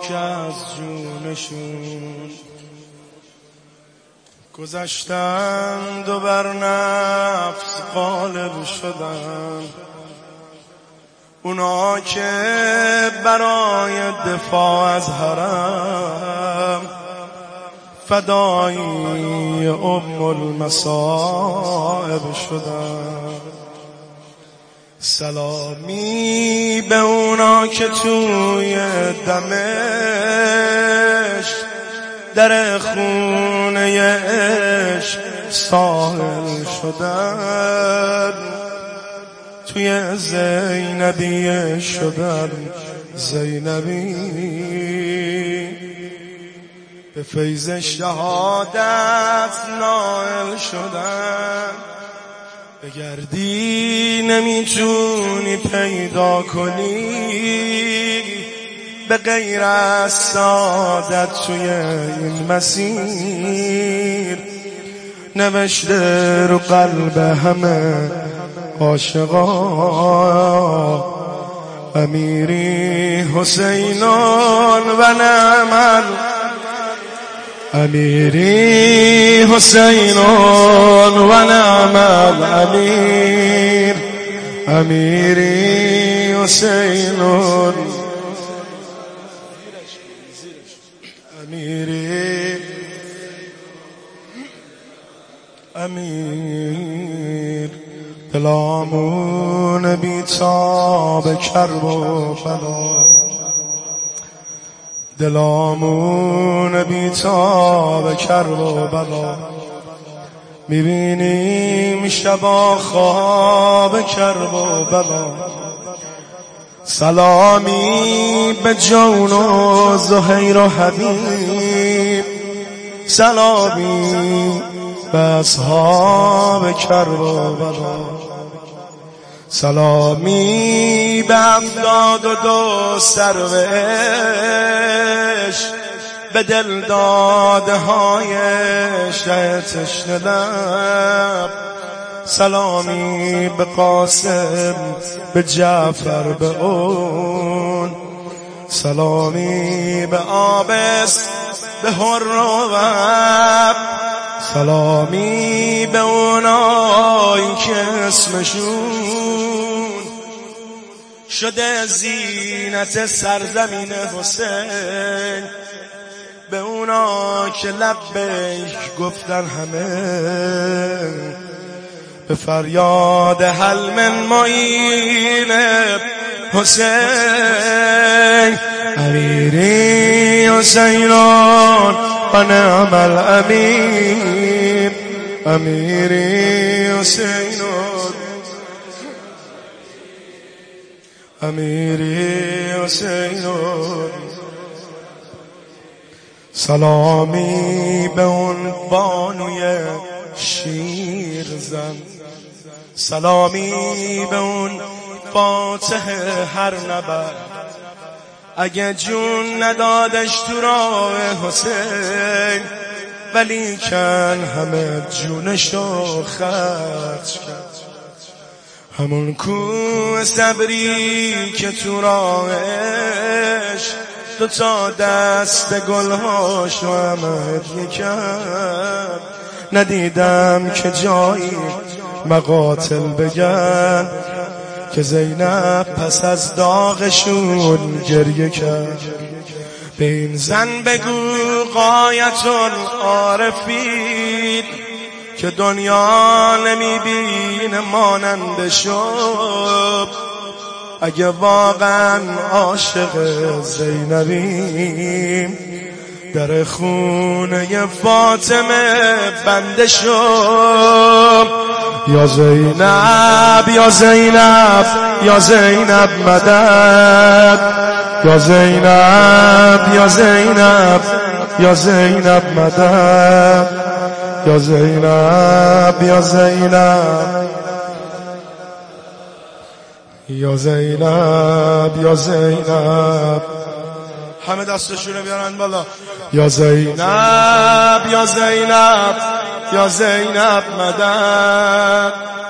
که از جونشون گذشتند و بر نفس غالب شدن، اونا که برای دفاع از حرم فدایی ام المصائب شدن. سلامی به اونا که توی دمشق در خونه عشق ساحل شدن، توی زینبی شدن زینبی، به فیض شهادت نائل شدن. بگردی نمیتونی پیدا کنی به غیر از سعادت توی این مسیر، نوشته رو قلب همه عاشقان امیری حسینان و نعمل، امیری حسینان و نعمل امیر، امیری حسینان امیری امیر. دلامون بیتاب کرب و بلا، دلامون بیتاب کرب و بلا، میبینیم شبا خواب کرب و بلا. سلامی به جون و زهیر و حبیب، سلامی به اصحاب کرب و بلا، سلامی به 72 سروش، به دل داده های شه تشنه لب. سلامی به قاسم، به جعفر، به اون، سلامی به آبس، به هروب، سلامی به اونایی که اسمشون شده زینت سرزمین حسین، به اونا که لبیک گفتن همه، به فریاد حل من معین حسین. امیری حسینان و نعم الامیر، امیری حسینان امیری حسینان. سلامی به اون بانوی شیرزن، سلامی به اون فاتح هر نبرد، اگه جون ندادش تو راه حسین، ولی کن همه جونشو خرج کرد. همون کوه صبری که تو راهش 2 دست گلهاشو همه هدیه کرد، ندیدم که جایی مقاتل بگن که زینب پس از داغشون گریه کرد. به این زن بگو غایت العارفین که دنیا نمیبینه مانند شب، اگه واقعا عاشق زینبیم در خونه فاطمه بنده شو. یا زینب یا زینب یا زینب مدد، یا زینب یا زینب یا زینب مدد، یا زینب یا زینب یا زینب یا زینب. همه دستشونه بیارن بالا. یا زینب یا زینب یا زینب مدد،